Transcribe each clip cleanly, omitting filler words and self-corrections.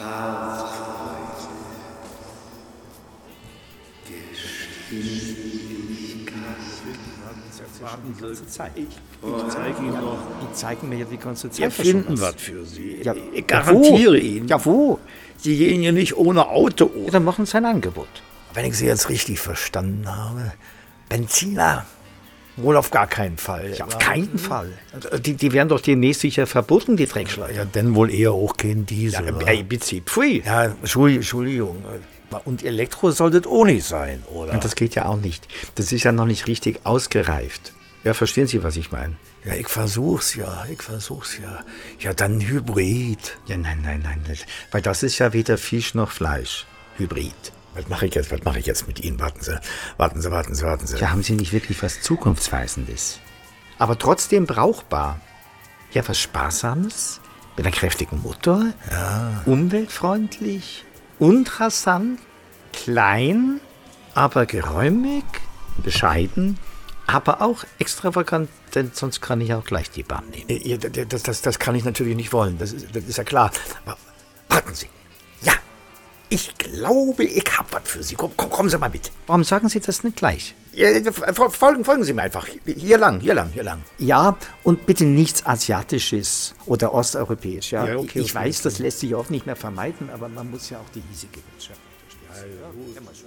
Die zeigen mir ja die ganze Zeit. Wir finden was für Sie. Ja, ich garantiere wo? Ihnen. Ja, wo? Sie gehen hier nicht ohne Auto. Ja, dann machen Sie ein Angebot. Wenn ich Sie jetzt richtig verstanden habe, Benziner wohl auf gar keinen Fall. Ja, auf keinen Fall. Die werden doch demnächst sicher verboten, die Dreckschleifer. Ja, denn wohl eher auch kein Diesel. Ja, oder? Prinzip free. Ja, Entschuldigung. Und Elektro sollte es auch nicht sein, oder? Und das geht ja auch nicht. Das ist ja noch nicht richtig ausgereift. Ja, verstehen Sie, was ich meine? Ja, ich versuch's ja. Ja, dann Hybrid. Ja, nein. Weil das ist ja weder Fisch noch Fleisch. Hybrid. Was mache ich jetzt mit Ihnen? Warten Sie. Ja, haben Sie nicht wirklich was Zukunftsweisendes? Aber trotzdem brauchbar. Ja, was Sparsames, mit einem kräftigen Motor, Ja. umweltfreundlich und rasant, klein, aber geräumig, bescheiden, aber auch extravagant, denn sonst kann ich auch gleich die Bahn nehmen. Ja, das kann ich natürlich nicht wollen. Das ist ja klar. Aber warten Sie. Ja, ich glaube, ich hab was für Sie. Kommen Sie mal mit. Warum sagen Sie das nicht gleich? Ja, folgen Sie mir einfach. Hier lang. Ja, und bitte nichts Asiatisches oder Osteuropäisch. Ja? Ja, okay, Ich weiß, das lässt sich oft nicht mehr vermeiden, aber man muss ja auch die hiesige Wirtschaft unterstützen.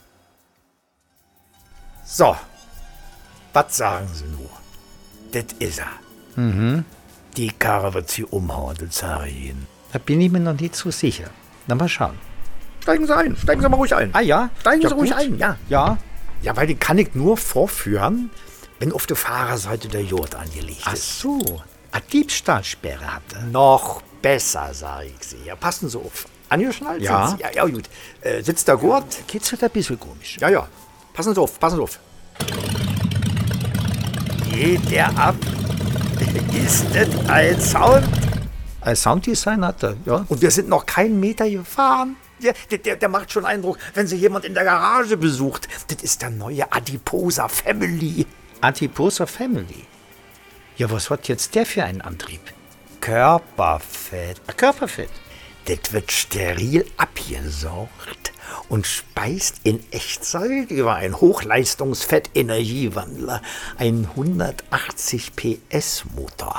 So, was sagen Sie nur? Das ist er. Die Karre wird Sie umhauen, das sage ich Ihnen. Da bin ich mir noch nicht so sicher. Na, mal schauen. Steigen Sie mal ruhig ein. Ah ja? Steigen ja, Sie ruhig gut. ein, ja. Ja. Ja, weil den kann ich nur vorführen, wenn auf der Fahrerseite der Jod angelegt Ach ist. so. Eine Diebstahlsperre hat er. Noch besser, sage ich Sie. Ja, passen Sie auf. Angeschnallt Ja. sind Sie? Ja, gut. Sitzt der Gurt? Kitzelt ein bisschen komisch. Ja. Passen Sie auf. Geht der ab? Ist das ein Sound? Ein Sounddesign hat er, ja. Und wir sind noch keinen Meter gefahren. Ja, der macht schon Eindruck, wenn Sie jemand in der Garage besucht. Das ist der neue Adiposa Family. Adiposa Family. Ja, was hat jetzt der für einen Antrieb? Körperfett. Körperfett. Das wird steril abgesaugt und speist in Echtzeit über einen Hochleistungsfett-Energiewandler einen 180 PS Motor.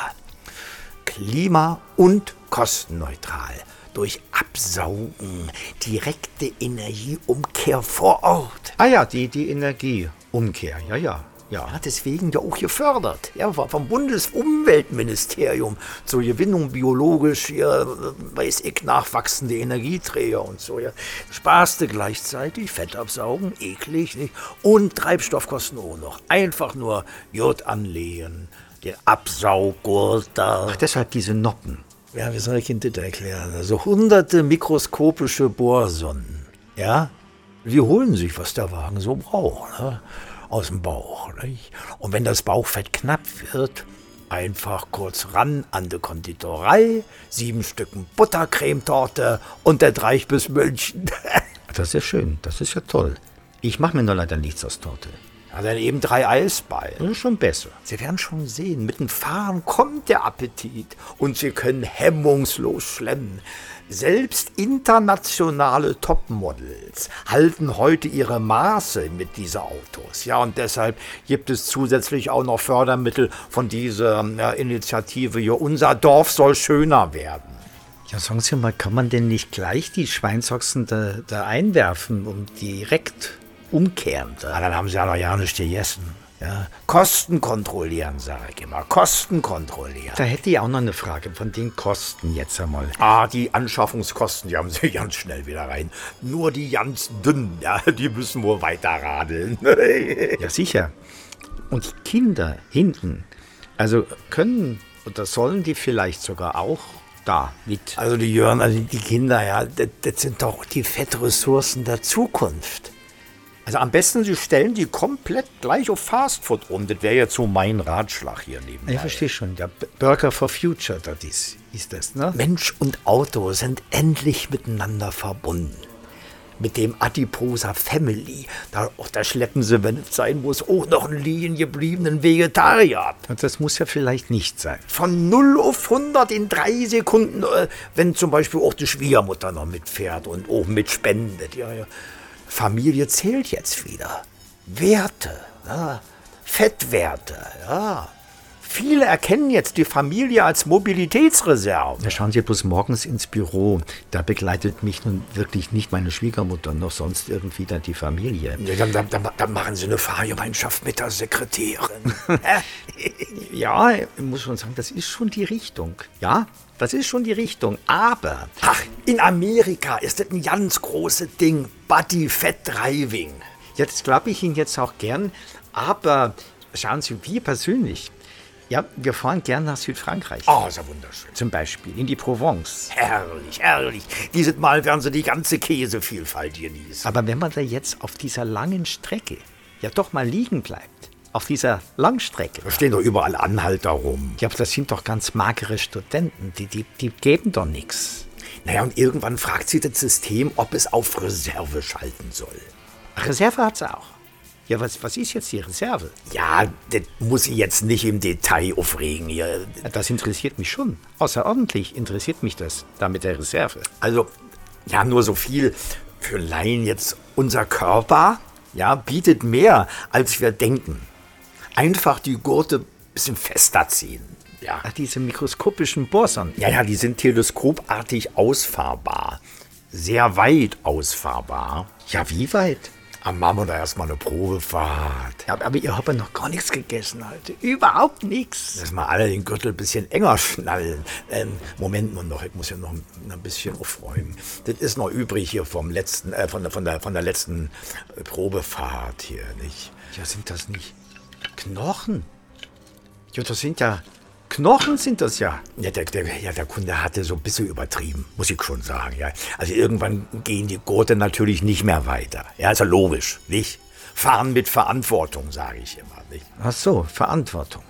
Klima- und kostenneutral. Durch Absaugen, direkte Energieumkehr vor Ort. Ah ja, die Energieumkehr, ja. Ja, deswegen ja auch gefördert. Ja, vom Bundesumweltministerium zur Gewinnung biologisch, weiß ich, nachwachsende Energieträger und so. Ja. Sparste gleichzeitig, Fett absaugen, eklig, nicht? Und Treibstoffkosten auch noch. Einfach nur Jod anlegen, den Absauggurt da. Ach, deshalb diese Noppen. Ja, wie soll ich Ihnen das erklären? Also hunderte mikroskopische Bohrsonden, ja? Die holen sich, was der Wagen so braucht, ne? Aus dem Bauch, nicht? Und wenn das Bauchfett knapp wird, einfach kurz ran an die Konditorei, 7 Stücken Buttercremetorte und das reicht bis München. Das ist ja schön, das ist ja toll. Ich mache mir nur leider nichts aus Torte. Ja, dann eben 3 Eisballen. Das ist schon besser. Sie werden schon sehen, mit dem Fahren kommt der Appetit und Sie können hemmungslos schlemmen. Selbst internationale Topmodels halten heute ihre Maße mit diesen Autos. Ja, und deshalb gibt es zusätzlich auch noch Fördermittel von dieser Initiative hier. Unser Dorf soll schöner werden. Ja, sagen Sie mal, kann man denn nicht gleich die Schweinsachsen da einwerfen und direkt umkehren? Ja, dann haben Sie ja noch ja nichts gegessen. Ja, Kosten kontrollieren, sage ich immer. Kosten kontrollieren. Da hätte ich auch noch eine Frage von den Kosten jetzt einmal. Die Anschaffungskosten, die haben Sie ganz schnell wieder rein. Nur die ganz dünnen, ja, die müssen wohl weiter radeln. Ja, sicher. Und die Kinder hinten, also können oder sollen die vielleicht sogar auch da mit? Also die Jörn, also die Kinder, ja, das sind doch die Fettressourcen der Zukunft. Also am besten, Sie stellen die komplett gleich auf Fastfood um. Das wäre jetzt so mein Ratschlag hier nebenbei. Ich verstehe schon. Ja, Burger for Future, das ist das, ne? Mensch und Auto sind endlich miteinander verbunden. mit dem Adiposa Family. Da schleppen sie, wenn es sein muss, auch noch einen liegen gebliebenen Vegetarier ab. Und das muss ja vielleicht nicht sein. Von 0 auf 100 in 3 Sekunden, wenn zum Beispiel auch die Schwiegermutter noch mitfährt und auch mitspendet. Ja. Familie zählt jetzt wieder. Werte, ja. Fettwerte, ja. Viele erkennen jetzt die Familie als Mobilitätsreserve. Ja, schauen Sie bloß morgens ins Büro. Da begleitet mich nun wirklich nicht meine Schwiegermutter, noch sonst irgendwie dann die Familie. Ja, dann machen Sie eine Fahrgemeinschaft mit der Sekretärin. Ja, ich muss schon sagen, das ist schon die Richtung. Ja, das ist schon die Richtung. Aber Ach, in Amerika ist das ein ganz großes Ding. Body Fat Driving. ja, das glaube ich Ihnen jetzt auch gern. Aber schauen Sie, wir persönlich, ja, wir fahren gern nach Südfrankreich. Oh, ist ja wunderschön. Zum Beispiel in die Provence. Herrlich, herrlich. Dieses Mal werden Sie die ganze Käsevielfalt genießen. Aber wenn man da jetzt auf dieser langen Strecke ja doch mal liegen bleibt, auf dieser Langstrecke, Da stehen doch überall Anhalter rum. ja, aber das sind doch ganz magere Studenten, die geben doch nichts. Naja, und irgendwann fragt sich das System, ob es auf Reserve schalten soll. Reserve hat's auch. Ja, was ist jetzt die Reserve? Ja, das muss ich jetzt nicht im Detail aufregen hier. Das interessiert mich schon. Außerordentlich interessiert mich das da mit der Reserve. Also, ja, nur so viel für Laien jetzt. Unser Körper, ja, bietet mehr, als wir denken. Einfach die Gurte ein bisschen fester ziehen. Ja. Ach, diese mikroskopischen Bohrsonden. Ja, die sind teleskopartig ausfahrbar. Sehr weit ausfahrbar. Ja, wie weit? Dann machen wir da erstmal eine Probefahrt. Ja, aber ihr habt ja noch gar nichts gegessen heute. Überhaupt nichts. Dass wir alle den Gürtel ein bisschen enger schnallen. Moment nur noch, ich muss ja noch ein bisschen aufräumen. Das ist noch übrig hier vom letzten, von der letzten Probefahrt hier, nicht? Ja, sind das nicht Knochen? Ja, das sind ja Knochen sind das ja. Ja, der Kunde hatte so ein bisschen übertrieben, muss ich schon sagen. Ja. Also irgendwann gehen die Gurte natürlich nicht mehr weiter. Ja, ist ja logisch, nicht? Fahren mit Verantwortung, sage ich immer, nicht? Ach so, Verantwortung.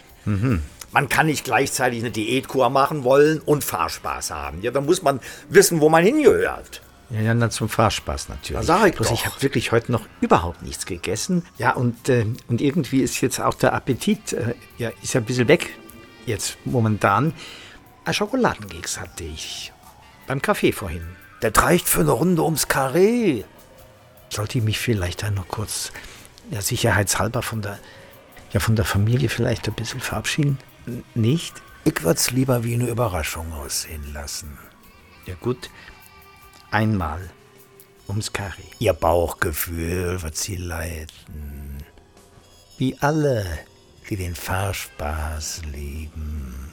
Man kann nicht gleichzeitig eine Diätkur machen wollen und Fahrspaß haben. Ja, da muss man wissen, wo man hingehört. Ja, dann zum Fahrspaß natürlich. Da sag ich Bloß doch. ich habe wirklich heute noch überhaupt nichts gegessen. Ja, und irgendwie ist jetzt auch der Appetit, ist ja ein bisschen weg. Jetzt momentan. Ein Schokoladenkeks hatte ich beim Kaffee vorhin. Das reicht für eine Runde ums Karree. Sollte ich mich vielleicht dann noch kurz, ja, sicherheitshalber von der Familie vielleicht ein bisschen verabschieden? Nicht? Ich würde es lieber wie eine Überraschung aussehen lassen. Ja gut, einmal ums Karree. Ihr Bauchgefühl wird sie leiten. Wie alle. Die den Fahrspaß lieben.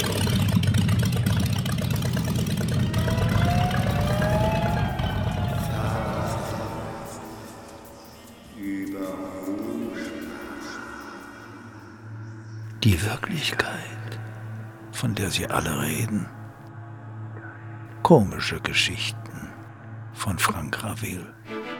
Die Wirklichkeit, von der sie alle reden. Komische Geschichten von Frank Ravil.